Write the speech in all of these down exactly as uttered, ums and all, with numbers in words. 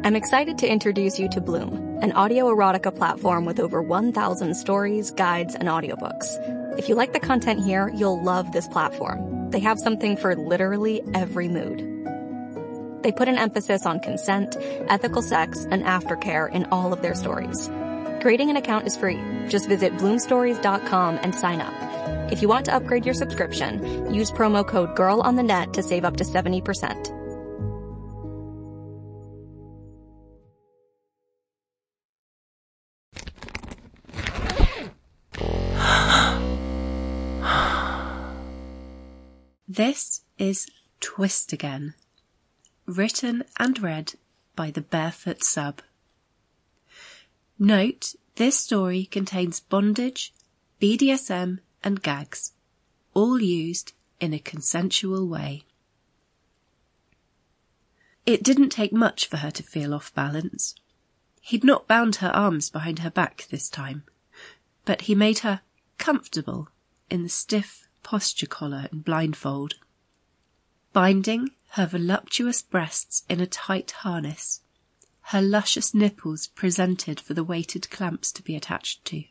I'm excited to introduce you to Bloom, an audio erotica platform with over one thousand stories, guides, and audiobooks. If you like the content here, you'll love this platform. They have something for literally every mood. They put an emphasis on consent, ethical sex, and aftercare in all of their stories. Creating an account is free. Just visit bloom stories dot com and sign up. If you want to upgrade your subscription, use promo code GIRLONTHENET to save up to seventy percent. This is Twist Again, written and read by the Barefoot Sub. Note, this story contains bondage, B D S M and gags, all used in a consensual way. It didn't take much for her to feel off balance. He'd not bound her arms behind her back this time, but he made her comfortable in the stiff posture collar and blindfold, binding her voluptuous breasts in a tight harness, her luscious nipples presented for the weighted clamps to be attached to.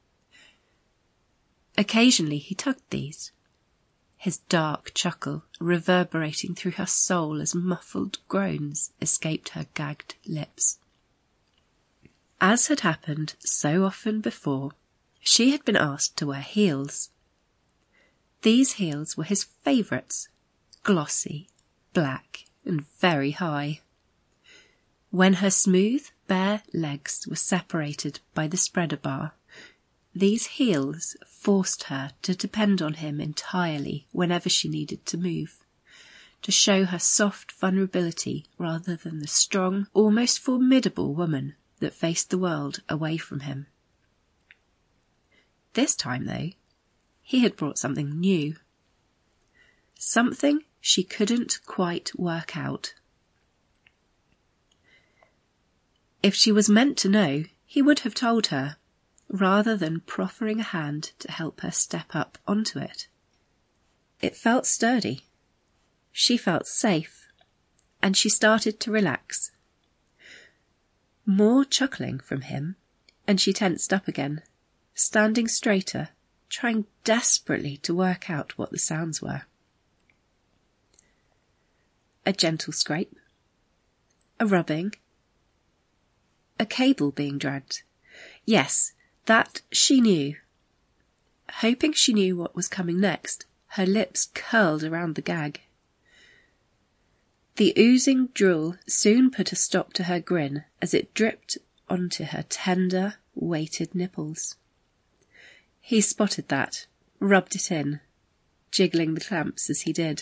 Occasionally he tugged these, his dark chuckle reverberating through her soul as muffled groans escaped her gagged lips. As had happened so often before, she had been asked to wear heels. These heels were his favourites, glossy, black, and very high. When her smooth, bare legs were separated by the spreader bar, these heels forced her to depend on him entirely whenever she needed to move, to show her soft vulnerability rather than the strong, almost formidable woman that faced the world away from him. This time, though, he had brought something new. Something she couldn't quite work out. If she was meant to know, he would have told her, rather than proffering a hand to help her step up onto it. It felt sturdy. She felt safe, and she started to relax. More chuckling from him, and she tensed up again, standing straighter, trying desperately to work out what the sounds were. A gentle scrape, a rubbing, a cable being dragged. Yes, that she knew. Hoping she knew what was coming next, her lips curled around the gag. The oozing drool soon put a stop to her grin as it dripped onto her tender, weighted nipples. He spotted that, rubbed it in, jiggling the clamps as he did.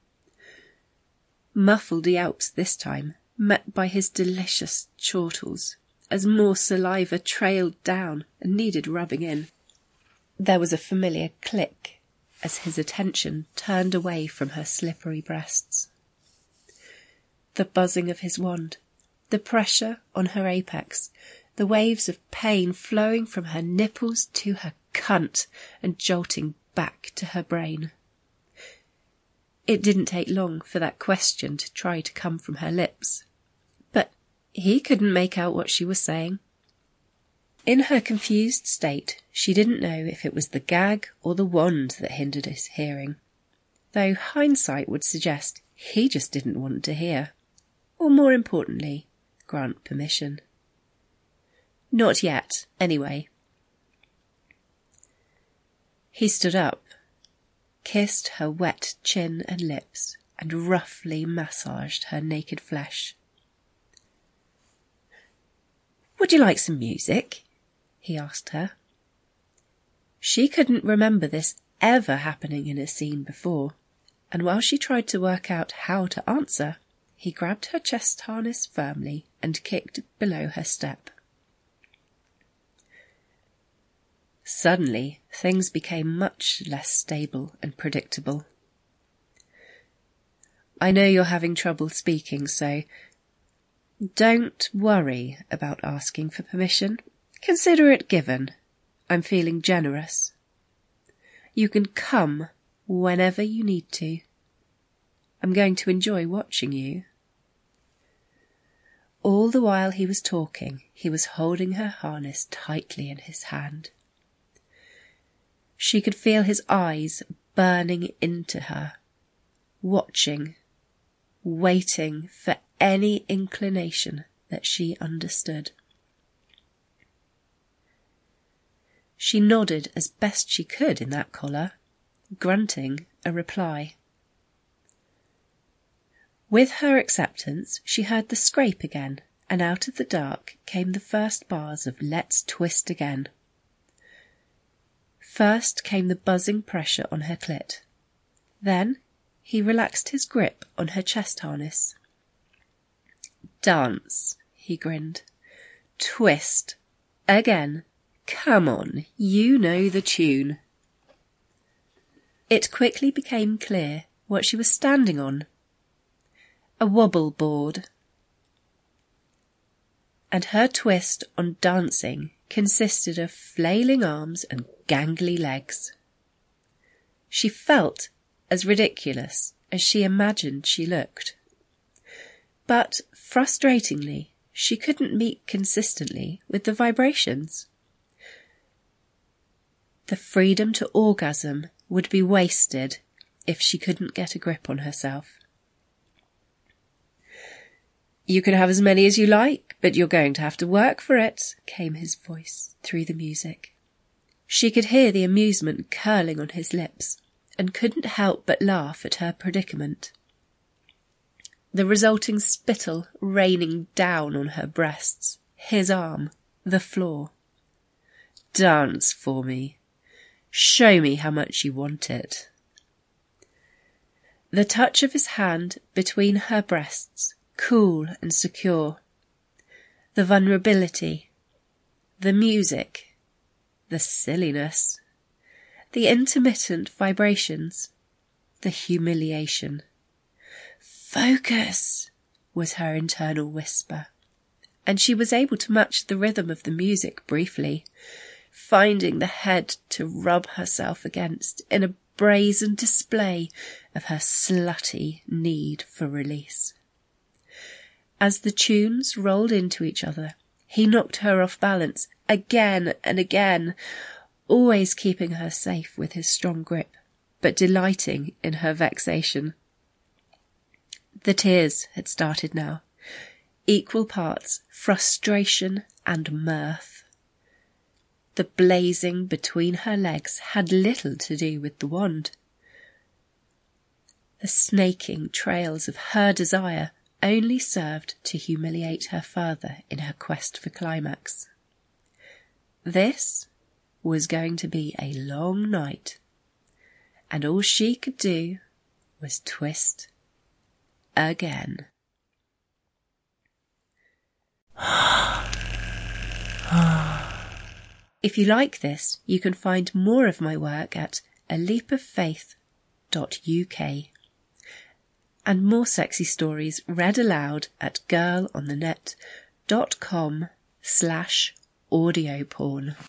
Muffled yelps this time, met by his delicious chortles, as more saliva trailed down and needed rubbing in. There was a familiar click as his attention turned away from her slippery breasts. The buzzing of his wand, the pressure on her apex, the waves of pain flowing from her nipples to her cunt and jolting back to her brain. It didn't take long for that question to try to come from her lips, but he couldn't make out what she was saying. In her confused state, she didn't know if it was the gag or the wand that hindered his hearing, though hindsight would suggest he just didn't want to hear, or more importantly, grant permission. Not yet, anyway. He stood up, kissed her wet chin and lips, and roughly massaged her naked flesh. "Would you like some music?" he asked her. She couldn't remember this ever happening in a scene before, and while she tried to work out how to answer, he grabbed her chest harness firmly and kicked below her step. Suddenly, things became much less stable and predictable. "I know you're having trouble speaking, so don't worry about asking for permission. Consider it given. I'm feeling generous. You can come whenever you need to. I'm going to enjoy watching you." all the while he was talking, he was holding her harness tightly in his hand. She could feel his eyes burning into her, watching, waiting for any inclination that she understood. She nodded as best she could in that collar, grunting a reply. With her acceptance, she heard the scrape again, and out of the dark came the first bars of Let's Twist Again. First came the buzzing pressure on her clit. Then he relaxed his grip on her chest harness. Dance, he grinned. Twist. Again. Come on, you know the tune. It quickly became clear what she was standing on. A wobble board. And her twist on dancing consisted of flailing arms and gangly legs. She felt as ridiculous as she imagined she looked. But, frustratingly, she couldn't meet consistently with the vibrations. The freedom to orgasm would be wasted if she couldn't get a grip on herself. You can have as many as you like, but you're going to have to work for it, came his voice through the music. She could hear the amusement curling on his lips, and couldn't help but laugh at her predicament. The resulting spittle raining down on her breasts, his arm, the floor. Dance for me. Show me how much you want it. The touch of his hand between her breasts, cool and secure. The vulnerability. The music. The silliness. The intermittent vibrations. The humiliation. Focus, was her internal whisper, and she was able to match the rhythm of the music briefly, finding the head to rub herself against in a brazen display of her slutty need for release. As the tunes rolled into each other, he knocked her off balance again and again, always keeping her safe with his strong grip, but delighting in her vexation. The tears had started now, equal parts frustration and mirth. The blazing between her legs had little to do with the wand. The snaking trails of her desire only served to humiliate her further in her quest for climax. This was going to be a long night, and all she could do was twist again. If you like this, you can find more of my work at a leap of faith dot U K and more sexy stories read aloud at girl on the net dot com slash audio porn.